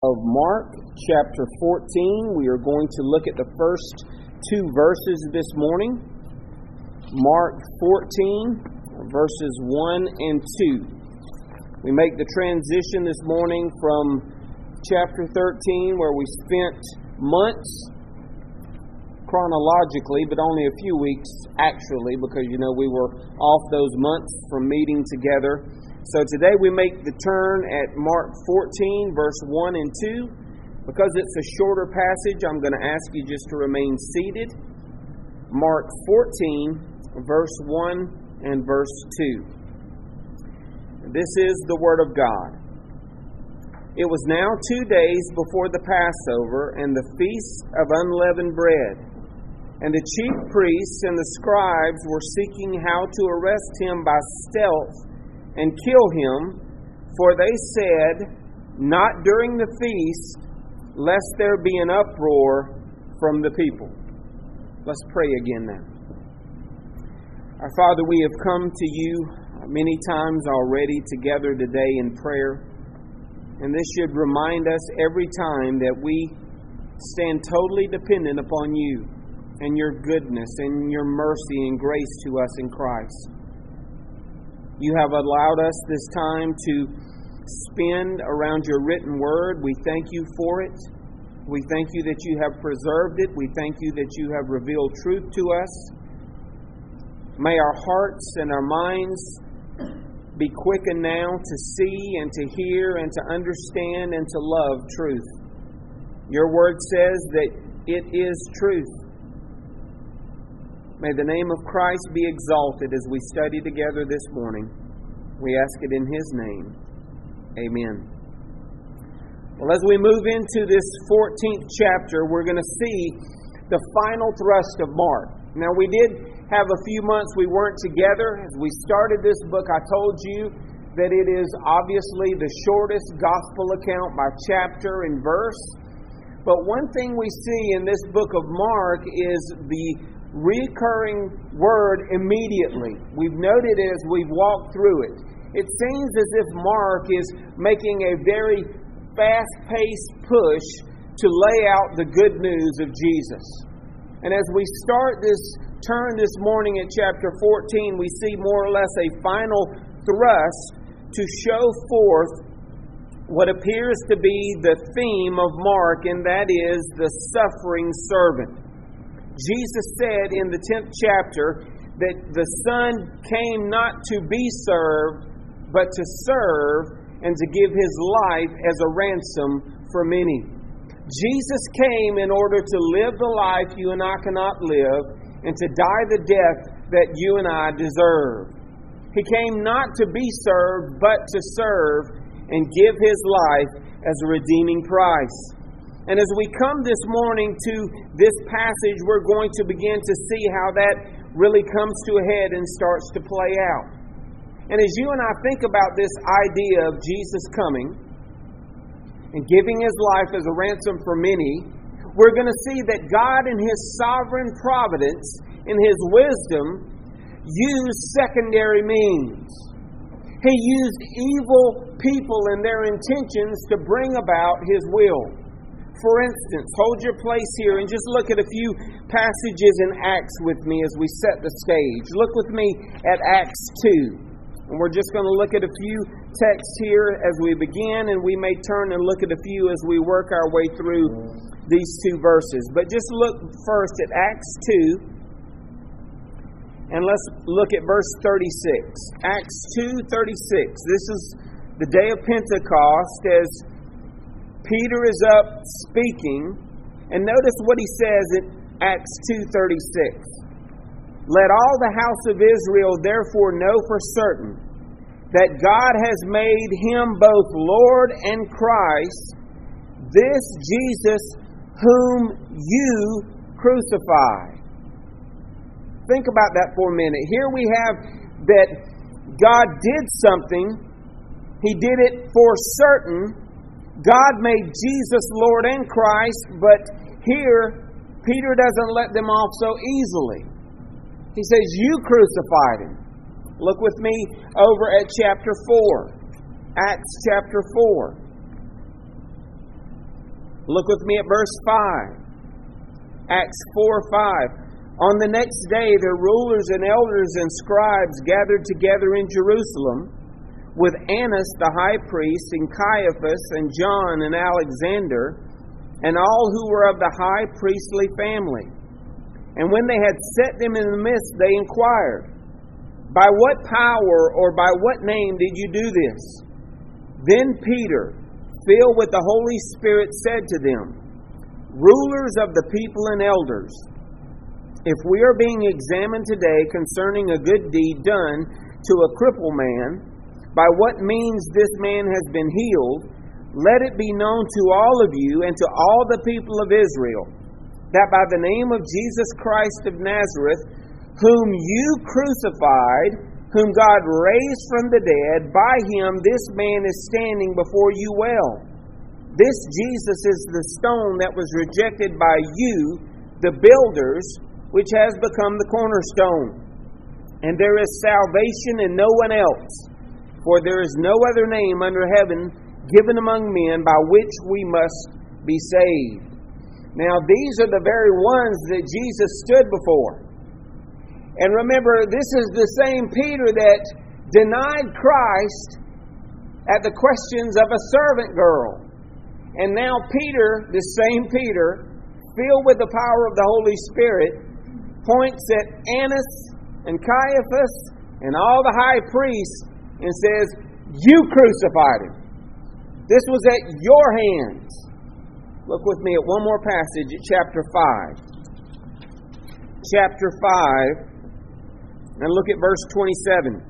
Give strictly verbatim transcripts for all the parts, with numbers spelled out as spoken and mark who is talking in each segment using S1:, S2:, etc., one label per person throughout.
S1: Of Mark chapter fourteen. We are going to look at the first two verses this morning. Mark fourteen, verses one and two. We make the transition this morning from chapter thirteen, where we spent months chronologically, but only a few weeks actually, because you know we were off those months from meeting together. So today we make the turn at Mark fourteen, verse one and two. Because it's a shorter passage, I'm going to ask you just to remain seated. Mark fourteen, verse one and verse two. This is the Word of God. It was now two days before the Passover and the Feast of Unleavened Bread. And the chief priests and the scribes were seeking how to arrest him by stealth and kill him, for they said, "Not during the feast, lest there be an uproar from the people." Let's pray again now. Our Father, we have come to you many times already together today in prayer, and this should remind us every time that we stand totally dependent upon you and your goodness and your mercy and grace to us in Christ. You have allowed us this time to spend around your written word. We thank you for it. We thank you that you have preserved it. We thank you that you have revealed truth to us. May our hearts and our minds be quickened now to see and to hear and to understand and to love truth. Your word says that it is truth. May the name of Christ be exalted as we study together this morning. We ask it in His name. Amen. Well, as we move into this fourteenth chapter, we're going to see the final thrust of Mark. Now, we did have a few months we weren't together. As we started this book, I told you that it is obviously the shortest gospel account by chapter and verse. But one thing we see in this book of Mark is the recurring word immediately. We've noted it as we've walked through it. It seems as if Mark is making a very fast-paced push to lay out the good news of Jesus. And as we start this turn this morning at chapter fourteen, we see more or less a final thrust to show forth what appears to be the theme of Mark, and that is the suffering servant. Jesus said in the tenth chapter that the Son came not to be served, but to serve and to give His life as a ransom for many. Jesus came in order to live the life you and I cannot live and to die the death that you and I deserve. He came not to be served, but to serve and give His life as a redeeming price. And as we come this morning to this passage, we're going to begin to see how that really comes to a head and starts to play out. And as you and I think about this idea of Jesus coming and giving His life as a ransom for many, we're going to see that God in His sovereign providence, in His wisdom, used secondary means. He used evil people and their intentions to bring about His will. For instance, hold your place here and just look at a few passages in Acts with me as we set the stage. Look with me at Acts two. And we're just going to look at a few texts here as we begin, and we may turn and look at a few as we work our way through these two verses. But just look first at Acts two, and let's look at verse thirty-six. Acts two thirty-six. This is the day of Pentecost as Peter is up speaking, and notice what he says in Acts two thirty-six. "Let all the house of Israel therefore know for certain that God has made Him both Lord and Christ, this Jesus whom you crucified." Think about that for a minute. Here we have that God did something. He did it for certain. God made Jesus Lord and Christ, but here Peter doesn't let them off so easily. He says, "You crucified Him." Look with me over at chapter four. Acts chapter four. Look with me at verse five. Acts four five. On the next day, the rulers and elders and scribes gathered together in Jerusalem with Annas the high priest and Caiaphas and John and Alexander and all who were of the high priestly family. And when they had set them in the midst, they inquired, "By what power or by what name did you do this?" Then Peter, filled with the Holy Spirit, said to them, "Rulers of the people and elders, if we are being examined today concerning a good deed done to a crippled man, by what means this man has been healed, let it be known to all of you and to all the people of Israel, that by the name of Jesus Christ of Nazareth, whom you crucified, whom God raised from the dead, by him this man is standing before you well. This Jesus is the stone that was rejected by you, the builders, which has become the cornerstone. And there is salvation in no one else, for there is no other name under heaven given among men by which we must be saved." Now these are the very ones that Jesus stood before. And remember, this is the same Peter that denied Christ at the questions of a servant girl. And now Peter, the same Peter, filled with the power of the Holy Spirit, points at Annas and Caiaphas and all the high priests and says, "You crucified him. This was at your hands." Look with me at one more passage at chapter five. Chapter five. And look at verse twenty-seven.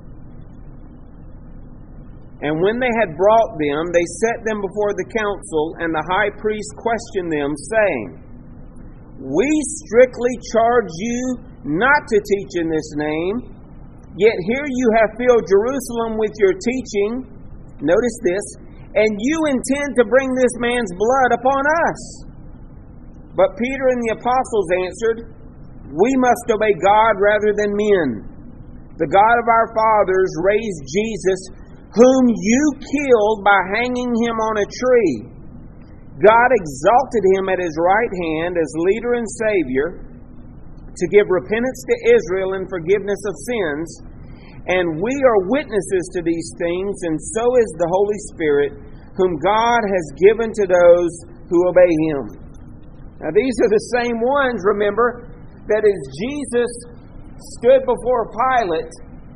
S1: "And when they had brought them, they set them before the council, and the high priest questioned them, saying, 'We strictly charge you not to teach in this name, yet here you have filled Jerusalem with your teaching.'" Notice this. "And you intend to bring this man's blood upon us." But Peter and the apostles answered, "We must obey God rather than men. The God of our fathers raised Jesus, whom you killed by hanging him on a tree. God exalted him at his right hand as leader and Savior to give repentance to Israel and forgiveness of sins. And we are witnesses to these things, and so is the Holy Spirit, whom God has given to those who obey him." Now these are the same ones, remember, that as Jesus stood before Pilate,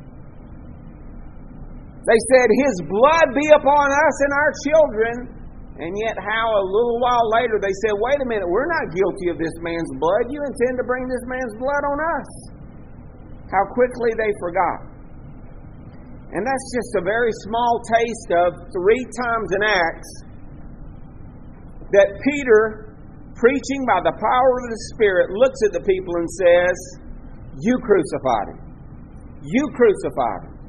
S1: they said, "His blood be upon us and our children." And yet how a little while later they said, "Wait a minute, we're not guilty of this man's blood. You intend to bring this man's blood on us." How quickly they forgot. And that's just a very small taste of three times in Acts that Peter, preaching by the power of the Spirit, looks at the people and says, "You crucified him. You crucified him."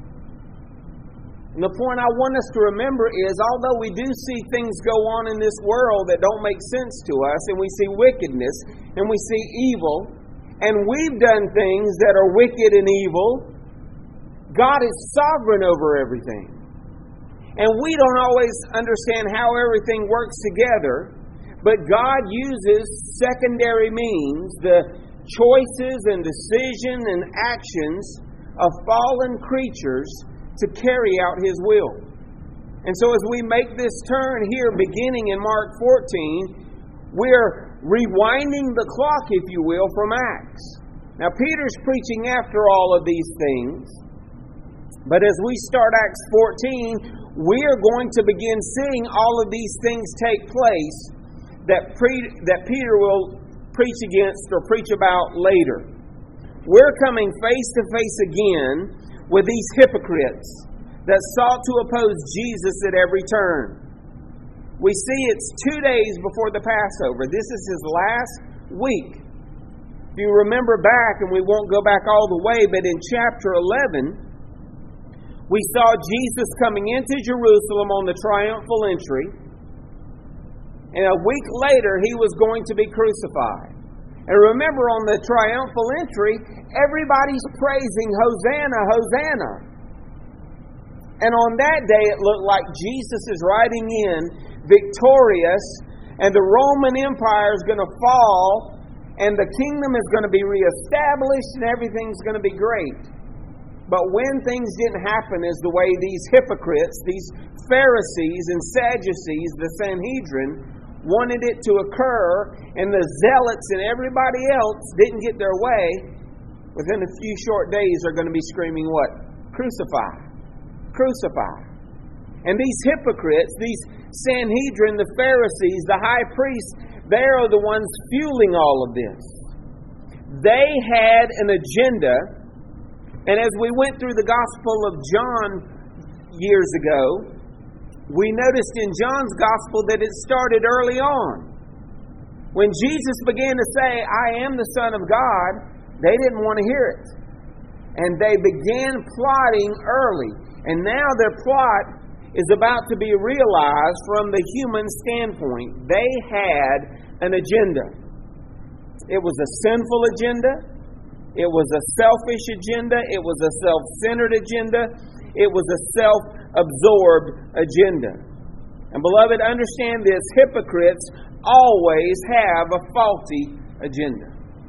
S1: And the point I want us to remember is, although we do see things go on in this world that don't make sense to us, and we see wickedness, and we see evil, and we've done things that are wicked and evil, God is sovereign over everything. And we don't always understand how everything works together, but God uses secondary means, the choices and decisions and actions of fallen creatures to carry out his will. And so as we make this turn here, beginning in Mark fourteen, we're rewinding the clock, if you will, from Acts. Now Peter's preaching after all of these things, but as we start Acts fourteen, we are going to begin seeing all of these things take place that, pre- that Peter will preach against or preach about later. We're coming face to face again with these hypocrites that sought to oppose Jesus at every turn. We see it's two days before the Passover. This is his last week. If you remember back, and we won't go back all the way, but in chapter eleven, we saw Jesus coming into Jerusalem on the triumphal entry, and a week later he was going to be crucified. And remember, on the triumphal entry, everybody's praising, "Hosanna, Hosanna." And on that day, it looked like Jesus is riding in victorious and the Roman Empire is going to fall, and the kingdom is going to be reestablished, and everything's going to be great. But when things didn't happen as the way these hypocrites, these Pharisees and Sadducees, the Sanhedrin, wanted it to occur, and the zealots and everybody else didn't get their way, within a few short days they're going to be screaming what? Crucify. Crucify. And these hypocrites, these Sanhedrin, the Pharisees, the high priests, they are the ones fueling all of this. They had an agenda, and as we went through the Gospel of John years ago, we noticed in John's Gospel that it started early on. When Jesus began to say, I am the Son of God, they didn't want to hear it. And they began plotting early. And now their plot is about to be realized from the human standpoint. They had an agenda. It was a sinful agenda. It was a selfish agenda. It was a self-centered agenda. It was a self-absorbed agenda. And beloved, understand this, hypocrites always have a faulty agenda.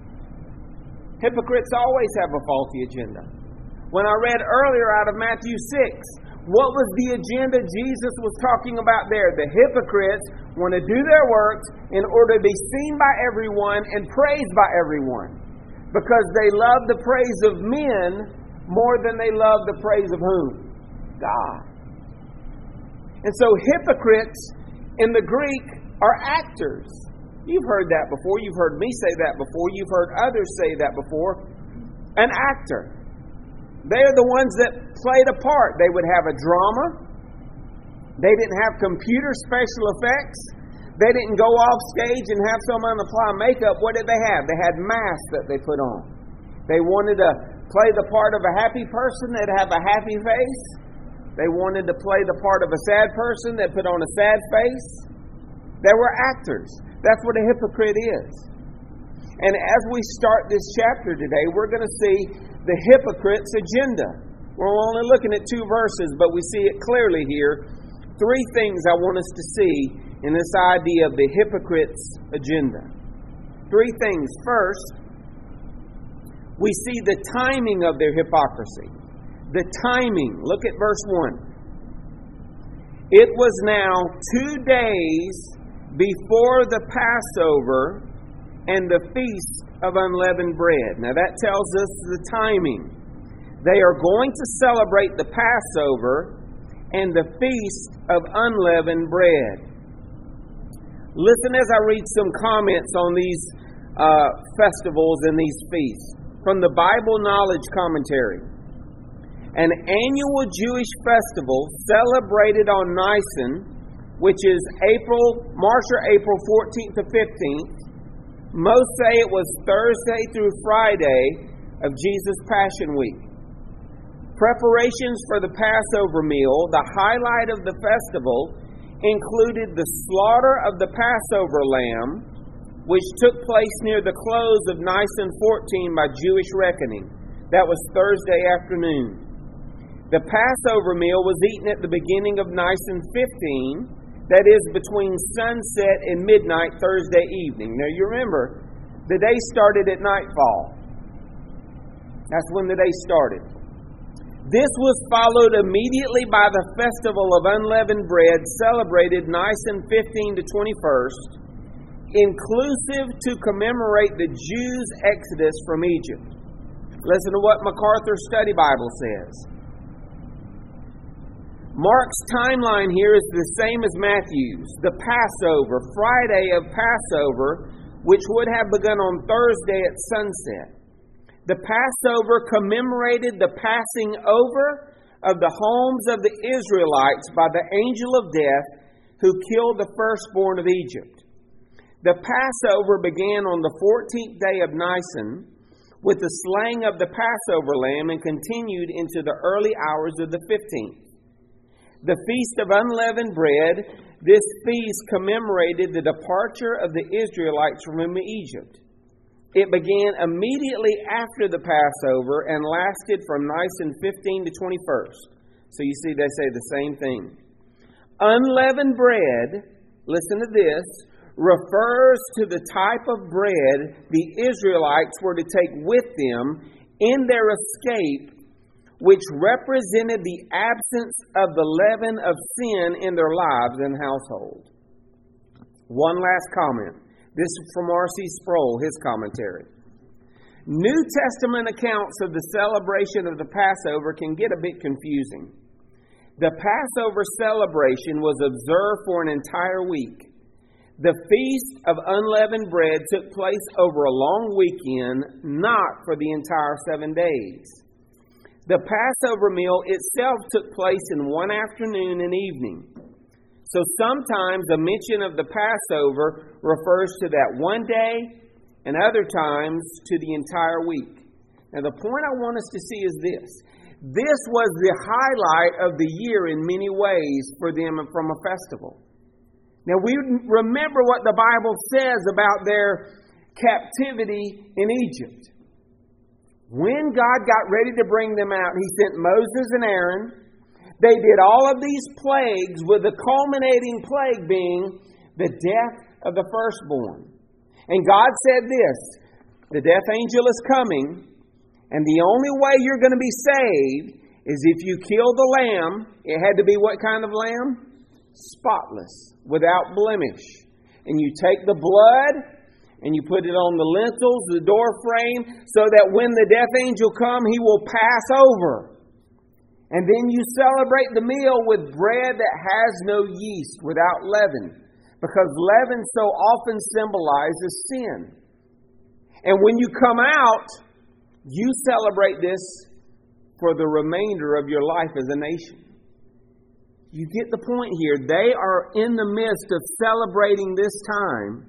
S1: Hypocrites always have a faulty agenda. When I read earlier out of Matthew six, what was the agenda Jesus was talking about there? The hypocrites want to do their works in order to be seen by everyone and praised by everyone, because they love the praise of men more than they love the praise of whom? God. And so hypocrites in the Greek are actors. You've heard that before. You've heard me say that before. You've heard others say that before. An actor. They're the ones that played a part. They would have a drama. They didn't have computer special effects. They didn't go off stage and have someone apply makeup. What did they have? They had masks that they put on. They wanted to play the part of a happy person. They'd have a happy face. They wanted to play the part of a sad person. They'd put on a sad face. They were actors. That's what a hypocrite is. And as we start this chapter today, we're going to see the hypocrite's agenda. We're only looking at two verses, but we see it clearly here. Three things I want us to see in this idea of the hypocrite's agenda. Three things. First, we see the timing of their hypocrisy. The timing. Look at verse one. It was now two days before the Passover and the Feast of Unleavened Bread. Now that tells us the timing. They are going to celebrate the Passover and the Feast of Unleavened Bread. Listen as I read some comments on these uh, festivals and these feasts. From the Bible Knowledge Commentary. An annual Jewish festival celebrated on Nisan, which is April, March or April fourteenth to fifteenth. Most say it was Thursday through Friday of Jesus' Passion Week. Preparations for the Passover meal, the highlight of the festival, included the slaughter of the Passover lamb, which took place near the close of Nisan fourteen by Jewish reckoning. That was Thursday afternoon. The Passover meal was eaten at the beginning of Nisan fifteen, that is between sunset and midnight Thursday evening. Now you remember, the day started at nightfall. That's when the day started. This was followed immediately by the Festival of Unleavened Bread, celebrated Nisan fifteenth to twenty-first, inclusive to commemorate the Jews' exodus from Egypt. Listen to what MacArthur Study Bible says. Mark's timeline here is the same as Matthew's. The Passover, Friday of Passover, which would have begun on Thursday at sunset. The Passover commemorated the passing over of the homes of the Israelites by the angel of death who killed the firstborn of Egypt. The Passover began on the fourteenth day of Nisan with the slaying of the Passover lamb and continued into the early hours of the fifteenth. The Feast of Unleavened Bread, this feast commemorated the departure of the Israelites from Egypt. It began immediately after the Passover and lasted from Nisan fifteenth to twenty-first. So you see, they say the same thing. Unleavened bread, listen to this, refers to the type of bread the Israelites were to take with them in their escape, which represented the absence of the leaven of sin in their lives and household. One last comment. This is from R C Sproul, his commentary. New Testament accounts of the celebration of the Passover can get a bit confusing. The Passover celebration was observed for an entire week. The Feast of Unleavened Bread took place over a long weekend, not for the entire seven days. The Passover meal itself took place in one afternoon and evening. So sometimes a mention of the Passover refers to that one day, and other times to the entire week. Now the point I want us to see is this. This was the highlight of the year in many ways for them from a festival. Now we remember what the Bible says about their captivity in Egypt. When God got ready to bring them out, He sent Moses and Aaron. They did all of these plagues, with the culminating plague being the death of the firstborn. And God said this, the death angel is coming, and the only way you're going to be saved is if you kill the lamb. It had to be what kind of lamb? Spotless, without blemish. And you take the blood and you put it on the lintels, the door frame, so that when the death angel comes, he will pass over. And then you celebrate the meal with bread that has no yeast, without leaven, because leaven so often symbolizes sin. And when you come out, you celebrate this for the remainder of your life as a nation. You get the point here. They are in the midst of celebrating this time.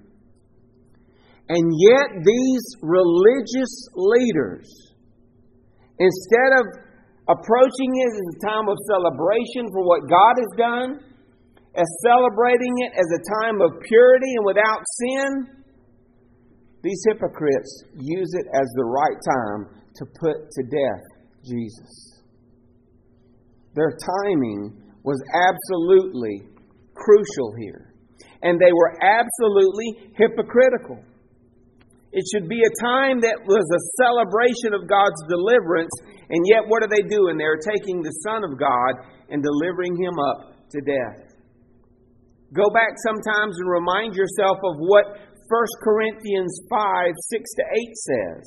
S1: And yet these religious leaders, instead of approaching it as a time of celebration for what God has done, as celebrating it as a time of purity and without sin, these hypocrites use it as the right time to put to death Jesus. Their timing was absolutely crucial here. And they were absolutely hypocritical. It should be a time that was a celebration of God's deliverance, and yet what are they doing? They're taking the Son of God and delivering Him up to death. Go back sometimes and remind yourself of what First Corinthians five, six to eight says.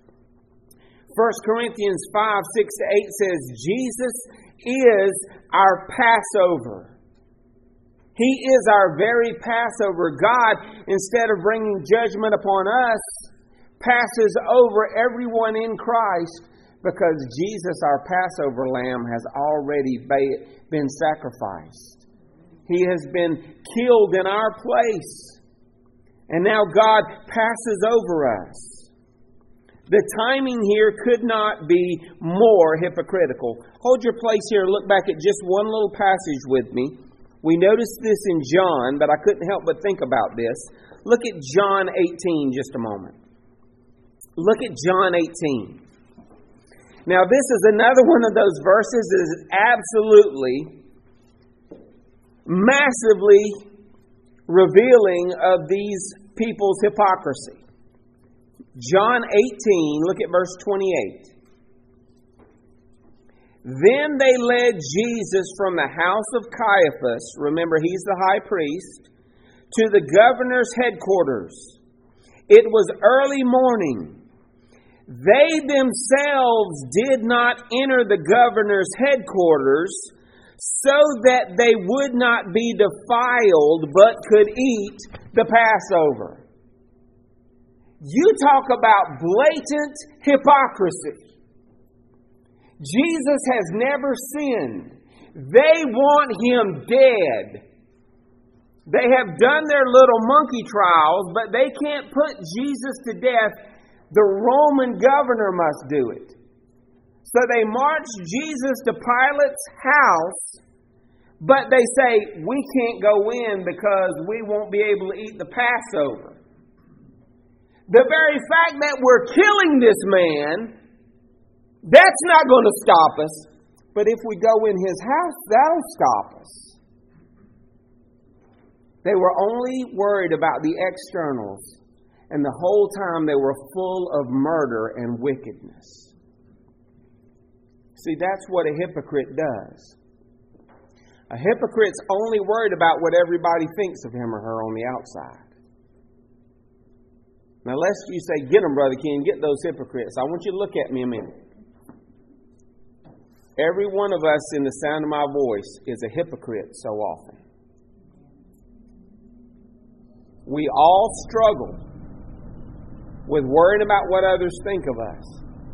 S1: First Corinthians five, six to eight says, Jesus is our Passover. He is our very Passover. God, instead of bringing judgment upon us, passes over everyone in Christ, because Jesus, our Passover lamb, has already been sacrificed. He has been killed in our place. And now God passes over us. The timing here could not be more hypocritical. Hold your place here and look back at just one little passage with me. We noticed this in John, but I couldn't help but think about this. Look at John eighteen just a moment. Look at John eighteen. Now this is another one of those verses that is absolutely, massively revealing of these people's hypocrisy. John eighteen, look at verse twenty-eight. Then they led Jesus from the house of Caiaphas, remember he's the high priest, to the governor's headquarters. It was early morning. They themselves did not enter the governor's headquarters, so that they would not be defiled, but could eat the Passover. You talk about blatant hypocrisy. Jesus has never sinned. They want Him dead. They have done their little monkey trials, but they can't put Jesus to death. The Roman governor must do it. So they march Jesus to Pilate's house, but they say, we can't go in because we won't be able to eat the Passover. The very fact that we're killing this man, that's not going to stop us. But if we go in his house, that'll stop us. They were only worried about the externals, and the whole time they were full of murder and wickedness. See, that's what a hypocrite does. A hypocrite's only worried about what everybody thinks of him or her on the outside. Now, lest you say, get them, Brother Ken, get those hypocrites. I want you to look at me a minute. Every one of us in the sound of my voice is a hypocrite so often. We all struggle with worrying about what others think of us.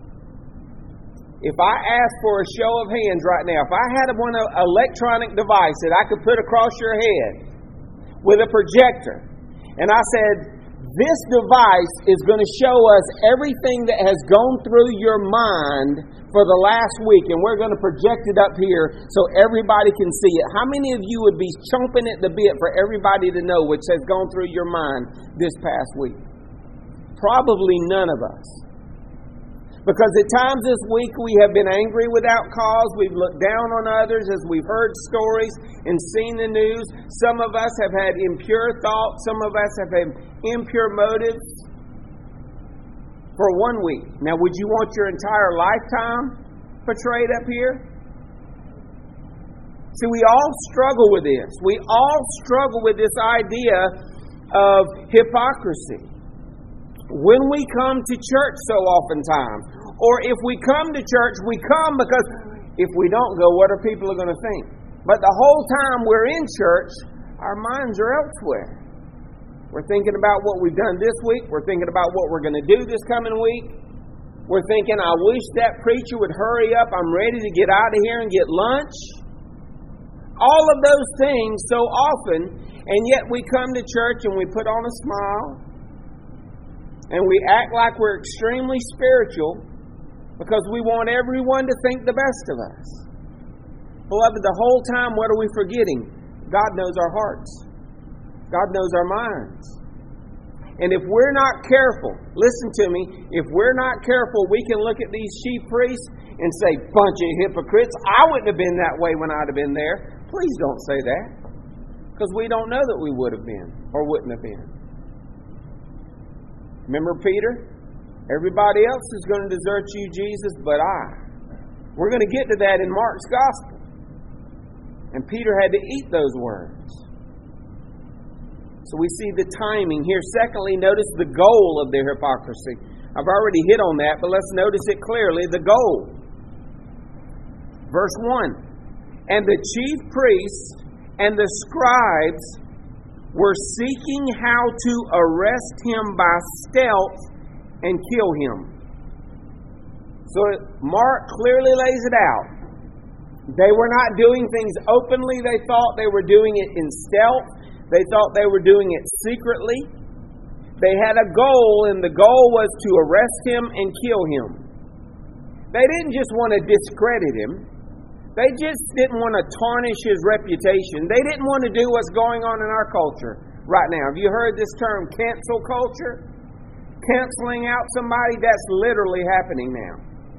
S1: If I asked for a show of hands right now, if I had one electronic device that I could put across your head with a projector, and I said, this device is going to show us everything that has gone through your mind for the last week, and we're going to project it up here so everybody can see it. How many of you would be chomping at the bit for everybody to know what has gone through your mind this past week? Probably none of us. Because at times this week we have been angry without cause. We've looked down on others as we've heard stories and seen the news. Some of us have had impure thoughts. Some of us have had impure motives for one week. Now, would you want your entire lifetime portrayed up here? See, we all struggle with this. We all struggle with this idea of hypocrisy. When we come to church so oftentimes, or if we come to church, we come because if we don't go, what are people going to think? But the whole time we're in church, our minds are elsewhere. We're thinking about what we've done this week. We're thinking about what we're going to do this coming week. We're thinking, I wish that preacher would hurry up. I'm ready to get out of here and get lunch. All of those things so often, and yet we come to church and we put on a smile. And we act like we're extremely spiritual because we want everyone to think the best of us. Beloved, the whole time, what are we forgetting? God knows our hearts. God knows our minds. And if we're not careful, listen to me, if we're not careful, we can look at these chief priests and say, bunch of hypocrites. I wouldn't have been that way when I'd have been there. Please don't say that. Because we don't know that we would have been or wouldn't have been. Remember Peter? Everybody else is going to desert you, Jesus, but I. We're going to get to that in Mark's Gospel. And Peter had to eat those words. So we see the timing here. Secondly, notice the goal of their hypocrisy. I've already hit on that, but let's notice it clearly. The goal. Verse one. And the chief priests and the scribes were seeking how to arrest him by stealth and kill him. So Mark clearly lays it out. They were not doing things openly. They thought they were doing it in stealth. They thought they were doing it secretly. They had a goal, and the goal was to arrest him and kill him. They didn't just want to discredit him. They just didn't want to tarnish his reputation. They didn't want to do what's going on in our culture right now. Have you heard this term, cancel culture? Canceling out somebody, that's literally happening now.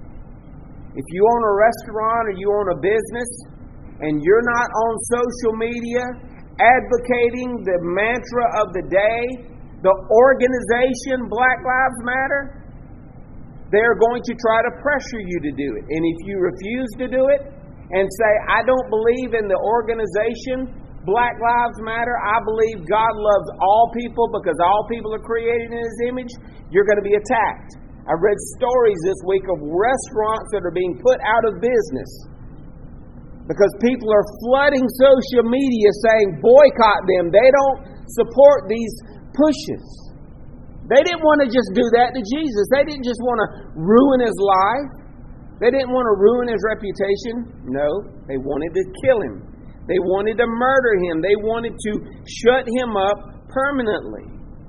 S1: If you own a restaurant or you own a business and you're not on social media advocating the mantra of the day, the organization Black Lives Matter, they're going to try to pressure you to do it. And if you refuse to do it, and say, I don't believe in the organization Black Lives Matter, I believe God loves all people because all people are created in His image, you're going to be attacked. I read stories this week of restaurants that are being put out of business because people are flooding social media saying, boycott them. They don't support these pushes. They didn't want to just do that to Jesus. They didn't just want to ruin His life. They didn't want to ruin His reputation. No, they wanted to kill Him. They wanted to murder Him. They wanted to shut Him up permanently.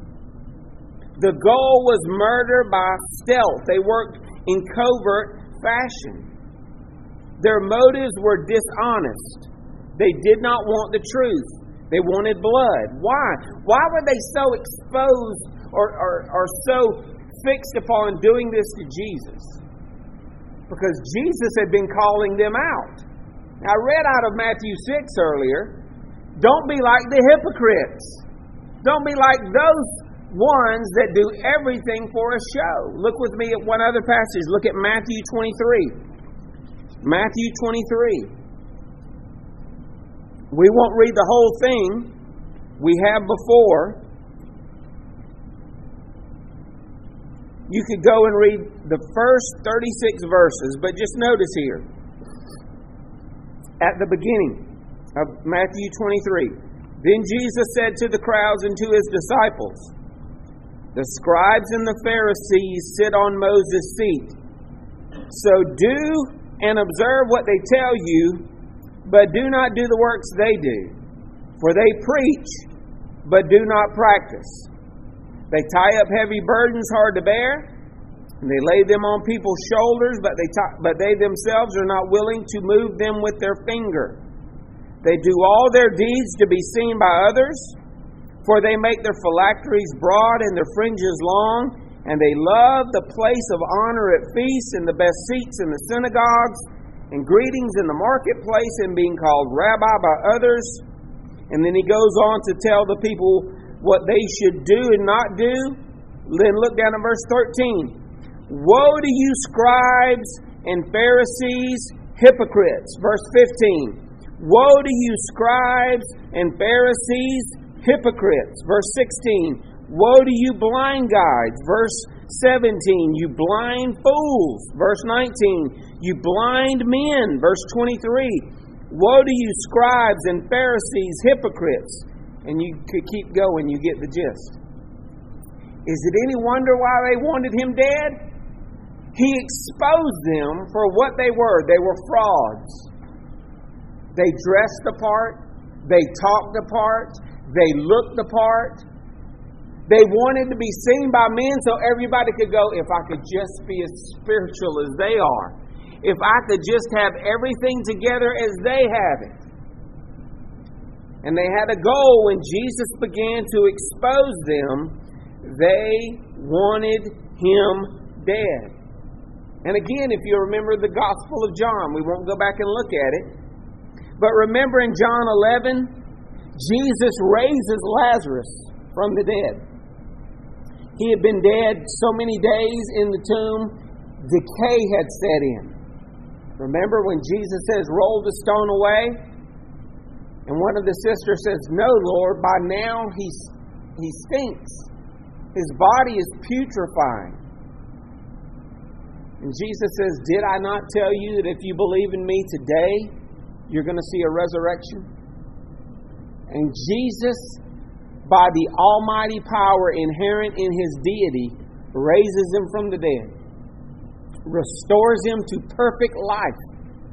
S1: The goal was murder by stealth. They worked in covert fashion. Their motives were dishonest. They did not want the truth. They wanted blood. Why? Why were they so exposed or, or, or so fixed upon doing this to Jesus? Because Jesus had been calling them out. Now, I read out of Matthew six earlier Don't be like the hypocrites. Don't be like those ones that do everything for a show. Look with me at one other passage. Look at Matthew twenty-three. Matthew twenty-three. We won't read the whole thing. We have before. You could go and read the first thirty-six verses, but just notice here, at the beginning of Matthew twenty-three, then Jesus said to the crowds and to His disciples, the scribes and the Pharisees sit on Moses' seat. So do and observe what they tell you, but do not do the works they do. For they preach, but do not practice. They tie up heavy burdens hard to bear, and they lay them on people's shoulders, but they t- but they themselves are not willing to move them with their finger. They do all their deeds to be seen by others, for they make their phylacteries broad and their fringes long, and they love the place of honor at feasts and the best seats in the synagogues, and greetings in the marketplace, and being called rabbi by others. And then he goes on to tell the people what they should do and not do. Then look down at verse thirteen. Woe to you, scribes and Pharisees, hypocrites. Verse fifteen. Woe to you, scribes and Pharisees, hypocrites. Verse sixteen. Woe to you, blind guides. Verse seventeen. You blind fools. Verse nineteen. You blind men. Verse twenty-three. Woe to you, scribes and Pharisees, hypocrites. And you could keep going, you get the gist. Is it any wonder why they wanted Him dead? He exposed them for what they were. They were frauds. They dressed the part. They talked the part. They looked the part. They wanted to be seen by men so everybody could go, if I could just be as spiritual as they are. If I could just have everything together as they have it. And they had a goal. When Jesus began to expose them, they wanted Him dead. And again, if you remember the Gospel of John, we won't go back and look at it. But remember in John eleven, Jesus raises Lazarus from the dead. He had been dead so many days in the tomb, decay had set in. Remember when Jesus says, roll the stone away? And one of the sisters says, no, Lord, by now he, he stinks. His body is putrefying. And Jesus says, did I not tell you that if you believe in me today, you're going to see a resurrection? And Jesus, by the almighty power inherent in His deity, raises Him from the dead. Restores him to perfect life.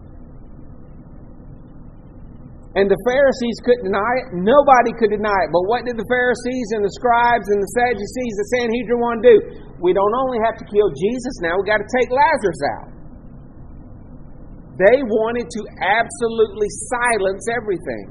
S1: And the Pharisees couldn't deny it. Nobody could deny it. But what did the Pharisees and the scribes and the Sadducees, the Sanhedrin want to do? We don't only have to kill Jesus now, we've got to take Lazarus out. They wanted to absolutely silence everything.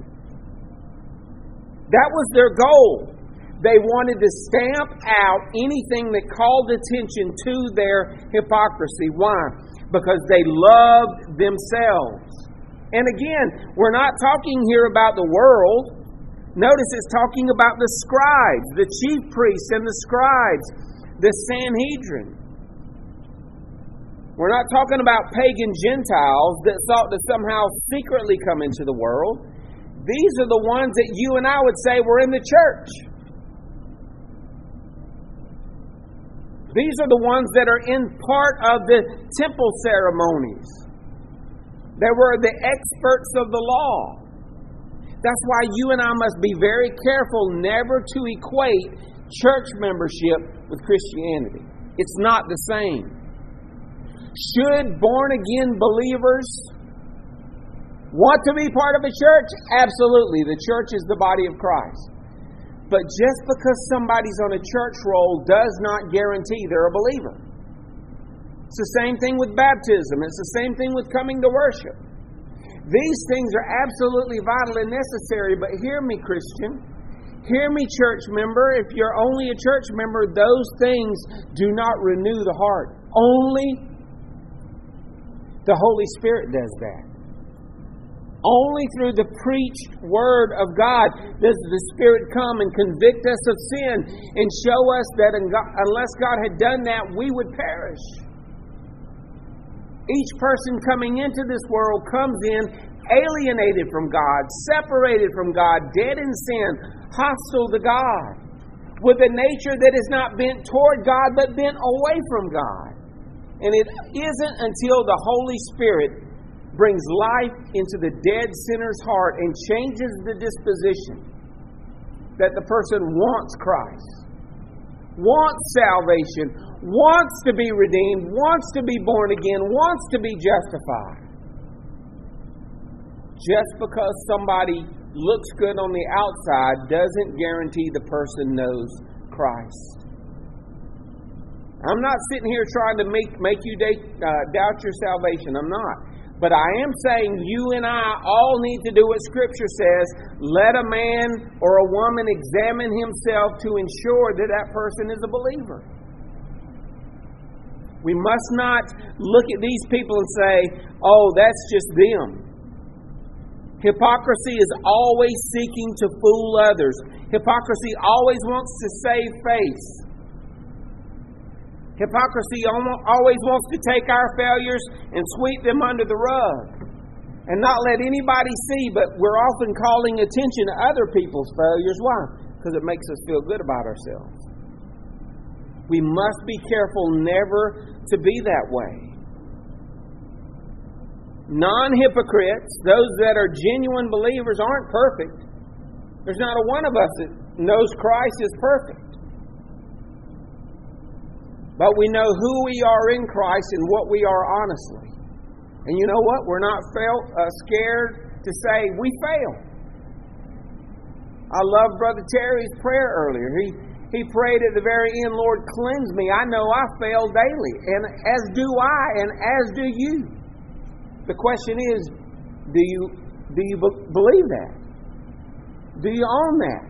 S1: That was their goal. They wanted to stamp out anything that called attention to their hypocrisy. Why? Because they loved themselves. And again, we're not talking here about the world. Notice it's talking about the scribes, the chief priests and the scribes, the Sanhedrin. We're not talking about pagan Gentiles that sought to somehow secretly come into the world. These are the ones that you and I would say were in the church. These are the ones that are in part of the temple ceremonies. They were the experts of the law. That's why you and I must be very careful never to equate church membership with Christianity. It's not the same. Should born-again believers want to be part of a church? Absolutely. The church is the body of Christ. But just because somebody's on a church roll does not guarantee they're a believer. It's the same thing with baptism. It's the same thing with coming to worship. These things are absolutely vital and necessary. But hear me, Christian. Hear me, church member. If you're only a church member, those things do not renew the heart. Only the Holy Spirit does that. Only through the preached Word of God does the Spirit come and convict us of sin and show us that unless God had done that, we would perish. Each person coming into this world comes in alienated from God, separated from God, dead in sin, hostile to God, with a nature that is not bent toward God but bent away from God. And it isn't until the Holy Spirit brings life into the dead sinner's heart and changes the disposition that the person wants Christ, wants salvation, wants to be redeemed, wants to be born again, wants to be justified. Just because somebody looks good on the outside doesn't guarantee the person knows Christ. I'm not sitting here trying to make, make you date, uh, doubt your salvation. I'm not. But I am saying you and I all need to do what Scripture says. Let a man or a woman examine himself to ensure that that person is a believer. We must not look at these people and say, oh, that's just them. Hypocrisy is always seeking to fool others. Hypocrisy always wants to save face. Hypocrisy always wants to take our failures and sweep them under the rug and not let anybody see, but we're often calling attention to other people's failures. Why? Because it makes us feel good about ourselves. We must be careful never to be that way. Non-hypocrites, those that are genuine believers, aren't perfect. There's not a one of us that knows Christ is perfect. But we know who we are in Christ and what we are honestly. And you know what? We're not fail, uh, scared to say we fail. I love Brother Terry's prayer earlier. He he prayed at the very end, Lord, cleanse me. I know I fail daily, and as do I, and as do you. The question is, do you do you be- believe that? Do you own that?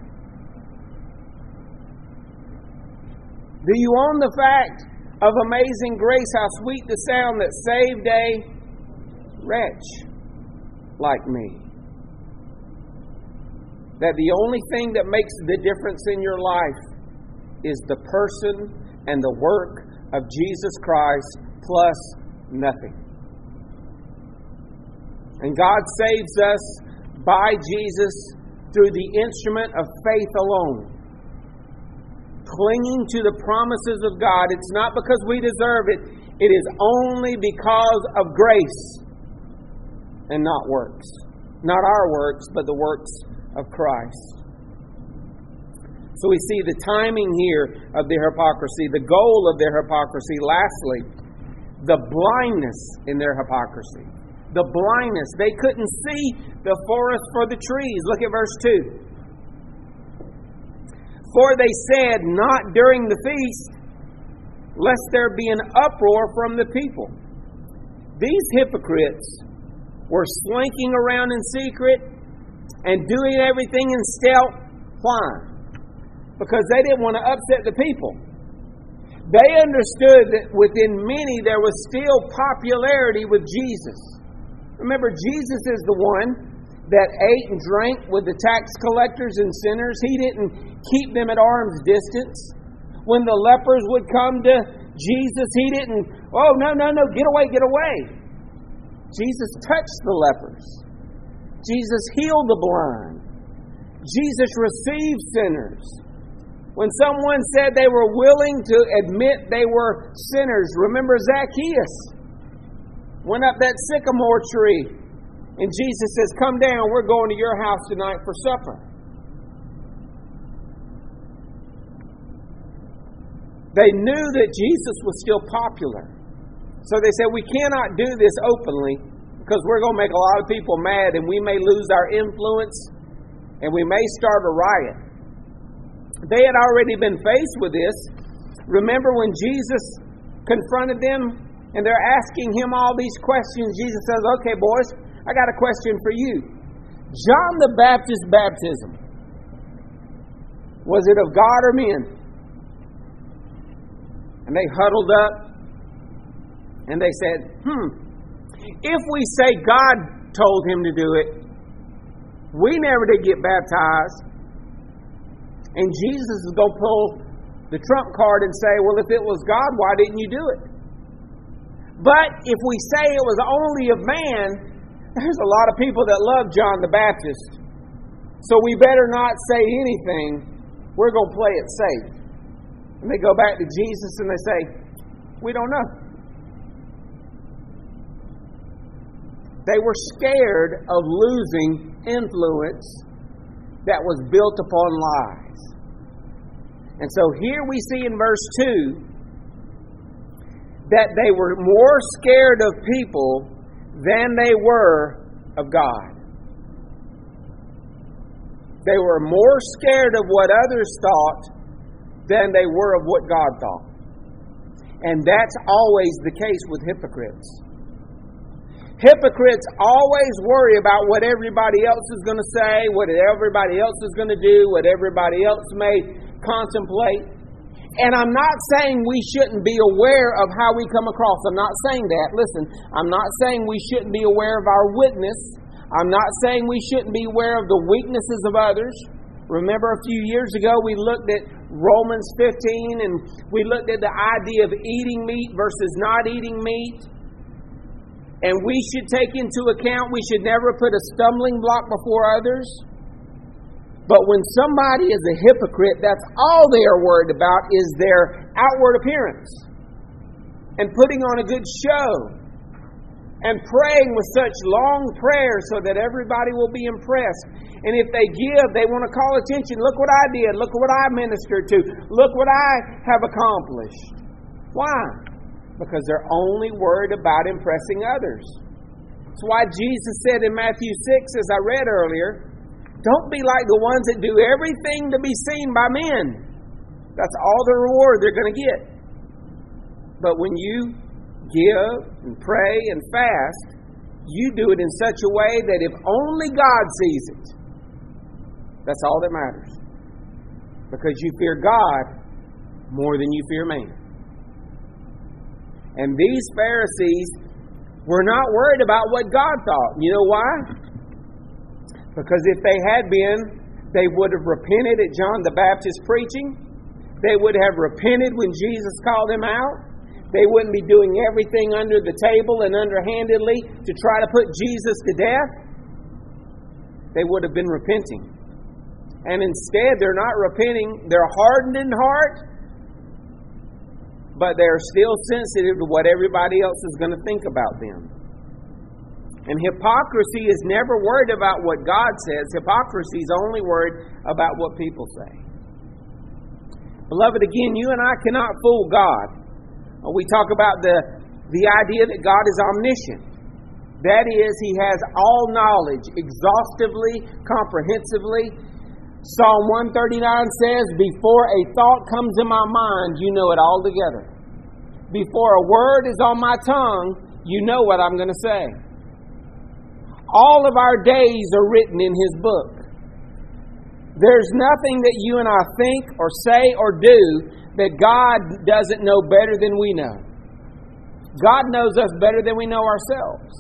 S1: Do you own the fact of amazing grace, how sweet the sound that saved a wretch like me? That the only thing that makes the difference in your life is the person and the work of Jesus Christ plus nothing. And God saves us by Jesus through the instrument of faith alone. Clinging to the promises of God. It's not because we deserve it. It is only because of grace and not works. Not our works, but the works of Christ. So we see the timing here of their hypocrisy, the goal of their hypocrisy. Lastly, the blindness in their hypocrisy. The blindness. They couldn't see the forest for the trees. Look at verse two. For they said, not during the feast, lest there be an uproar from the people. These hypocrites were slinking around in secret and doing everything in stealth. Why? Because they didn't want to upset the people. They understood that within many there was still popularity with Jesus. Remember, Jesus is the one that ate and drank with the tax collectors and sinners. He didn't keep them at arm's distance. When the lepers would come to Jesus, He didn't, oh, no, no, no, get away, get away. Jesus touched the lepers. Jesus healed the blind. Jesus received sinners. When someone said they were willing to admit they were sinners, remember Zacchaeus went up that sycamore tree. And Jesus says, come down, we're going to your house tonight for supper. They knew that Jesus was still popular. So they said, we cannot do this openly because we're going to make a lot of people mad and we may lose our influence and we may start a riot. They had already been faced with this. Remember when Jesus confronted them and they're asking Him all these questions, Jesus says, okay, boys, I got a question for you. John the Baptist's baptism, was it of God or men? And they huddled up and they said, hmm, if we say God told him to do it, We never did get baptized. And Jesus is going to pull the trump card and say, well, if it was God, why didn't you do it? But if we say it was only of man, there's a lot of people that love John the Baptist. So we better not say anything. We're going to play it safe. And they go back to Jesus and they say, we don't know. They were scared of losing influence that was built upon lies. And so here we see in verse two that they were more scared of people than they were of God. They were more scared of what others thought than they were of what God thought. And that's always the case with hypocrites. Hypocrites always worry about what everybody else is going to say, what everybody else is going to do, what everybody else may contemplate. And I'm not saying we shouldn't be aware of how we come across. I'm not saying that. Listen, I'm not saying we shouldn't be aware of our witness. I'm not saying we shouldn't be aware of the weaknesses of others. Remember a few years ago we looked at Romans fifteen and we looked at the idea of eating meat versus not eating meat. And we should take into account we should never put a stumbling block before others. But when somebody is a hypocrite, that's all they are worried about is their outward appearance. And putting on a good show. And praying with such long prayers so that everybody will be impressed. And if they give, they want to call attention. Look what I did. Look what I ministered to. Look what I have accomplished. Why? Because they're only worried about impressing others. That's why Jesus said in Matthew six, as I read earlier, don't be like the ones that do everything to be seen by men. That's all the reward they're going to get. But when you give and pray and fast, you do it in such a way that if only God sees it, that's all that matters. Because you fear God more than you fear man. And these Pharisees were not worried about what God thought. You know why? Because if they had been, they would have repented at John the Baptist preaching. They would have repented when Jesus called them out. They wouldn't be doing everything under the table and underhandedly to try to put Jesus to death. They would have been repenting. And instead, they're not repenting. They're hardened in heart, but they're still sensitive to what everybody else is going to think about them. And hypocrisy is never worried about what God says. Hypocrisy is only worried about what people say. Beloved, again, you and I cannot fool God. We talk about the, the idea that God is omniscient. That is, He has all knowledge, exhaustively, comprehensively. Psalm one thirty-nine says, before a thought comes in my mind, you know it all together. Before a word is on my tongue, you know what I'm going to say. All of our days are written in His book. There's nothing that you and I think or say or do that God doesn't know better than we know. God knows us better than we know ourselves.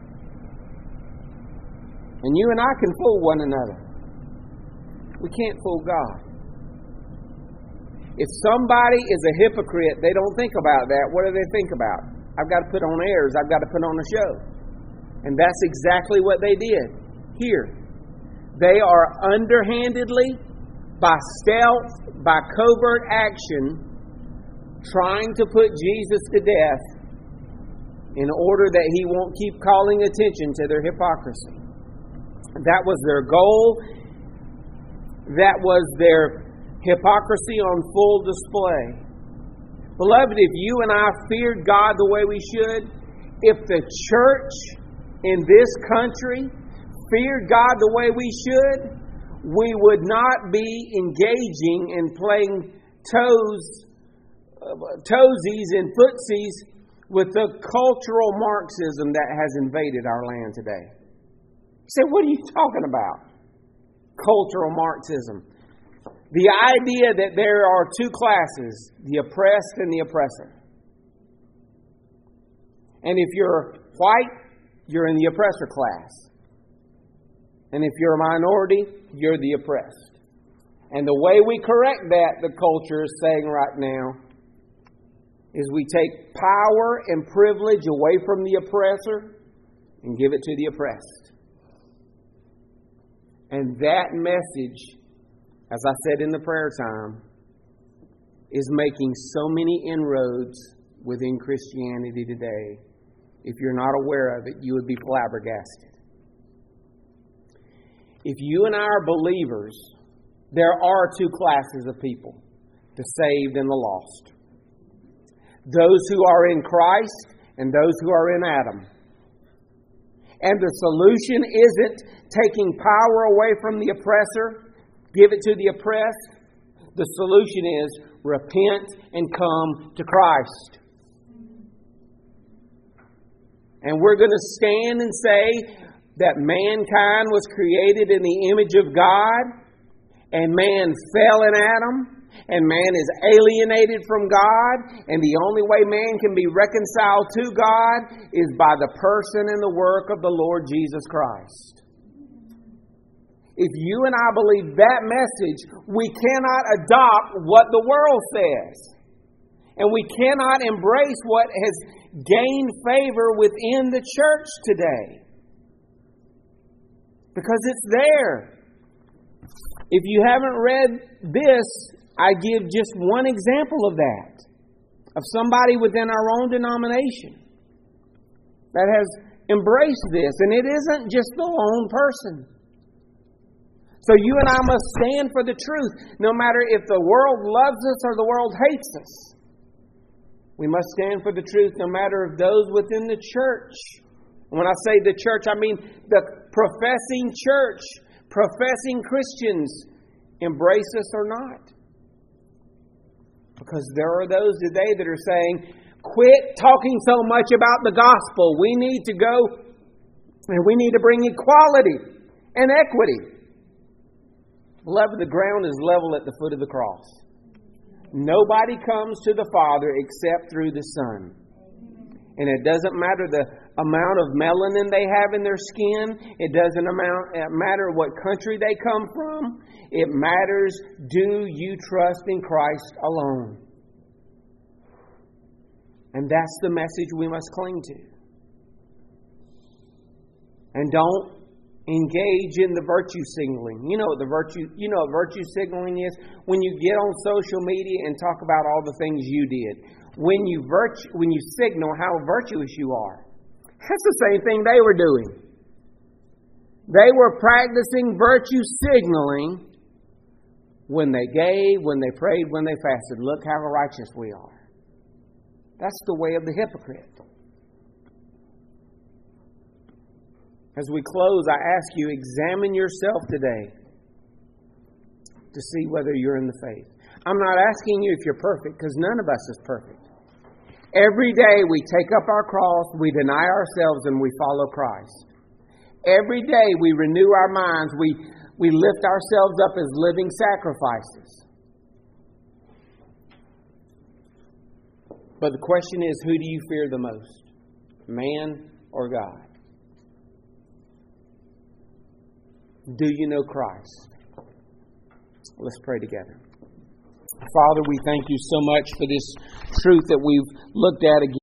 S1: And you and I can fool one another. We can't fool God. If somebody is a hypocrite, they don't think about that. What do they think about? I've got to put on airs. I've got to put on a show. And that's exactly what they did here. They are underhandedly, by stealth, by covert action, trying to put Jesus to death in order that He won't keep calling attention to their hypocrisy. That was their goal. That was their hypocrisy on full display. Beloved, if you and I feared God the way we should, if the church in this country feared God the way we should, we would not be engaging in playing toes, uh, toesies and footsies with the cultural Marxism that has invaded our land today. You say, what are you talking about? Cultural Marxism. The idea that there are two classes, the oppressed and the oppressor. And if you're white, you're in the oppressor class. And if you're a minority, you're the oppressed. And the way we correct that, the culture is saying right now, is we take power and privilege away from the oppressor and give it to the oppressed. And that message, as I said in the prayer time, is making so many inroads within Christianity today. If you're not aware of it, you would be flabbergasted. If you and I are believers, there are two classes of people, the saved and the lost. Those who are in Christ and those who are in Adam. And the solution isn't taking power away from the oppressor, give it to the oppressed. The solution is repent and come to Christ. And we're going to stand and say that mankind was created in the image of God, and man fell in Adam, and man is alienated from God, and the only way man can be reconciled to God is by the person and the work of the Lord Jesus Christ. If you and I believe that message, we cannot adopt what the world says. And we cannot embrace what has gained favor within the church today. Because it's there. If you haven't read this, I give just one example of that. Of somebody within our own denomination that has embraced this. And it isn't just the lone person. So you and I must stand for the truth, no matter if the world loves us or the world hates us. We must stand for the truth, no matter if those within the church. When I say the church, I mean the professing church, professing Christians, embrace us or not. Because there are those today that are saying, quit talking so much about the gospel. We need to go and we need to bring equality and equity. Beloved, the ground is level at the foot of the cross. Nobody comes to the Father except through the Son. And it doesn't matter the amount of melanin they have in their skin. It doesn't amount, matter what country they come from. It matters, do you trust in Christ alone? And that's the message we must cling to. And don't engage in the virtue signaling. You know what the virtue, you know what virtue signaling is? When you get on social media and talk about all the things you did. When you virtue, when you signal how virtuous you are. That's the same thing they were doing. They were practicing virtue signaling when they gave, when they prayed, when they fasted. Look how righteous we are. That's the way of the hypocrite. As we close, I ask you, examine yourself today to see whether you're in the faith. I'm not asking you if you're perfect, because none of us is perfect. Every day we take up our cross, we deny ourselves, and we follow Christ. Every day we renew our minds, we, we lift ourselves up as living sacrifices. But the question is, who do you fear the most? Man or God? Do you know Christ? Let's pray together. Father, we thank you so much for this truth that we've looked at again.